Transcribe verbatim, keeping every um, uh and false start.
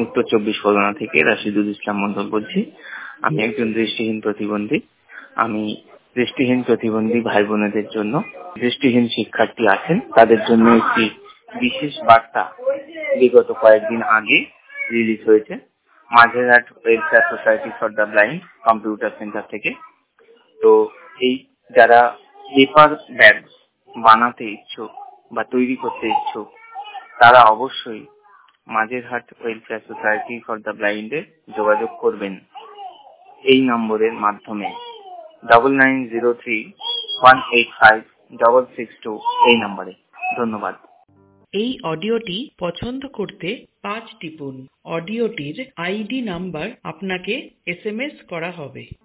উত্তর চব্বিশ পরগনা থেকে রাশিদুল ইসলাম মন্ডল বলছি। আমি একজন দৃষ্টিহীন প্রতিবন্ধী। আমি দৃষ্টিহীন প্রতিবন্ধী ভাই বোনেদের জন্য, দৃষ্টিহীন শিক্ষার্থী আছেন তাদের জন্য একটি বিশেষ বার্তা বিগত কয়েকদিন আগে রিলিজ হয়েছে Majherhat welfare society for the blind computer center থেকে। তো এই যারা পেপার ব্যাগ বানাতে ইচ্ছুক বা তৈরি করতে ইচ্ছুক তারা অবশ্যই Majherhat welfare society for the ব্লাইন্ডে যোগাযোগ করবেন এই নম্বরের মাধ্যমে double nine zero three one eight five double six two এই নম্বরে। ধন্যবাদ। এই অডিওটি পছন্দ করতে পাঁচ টিপুন। অডিওটির আইডি নাম্বার আপনাকে এস এম এস করা হবে।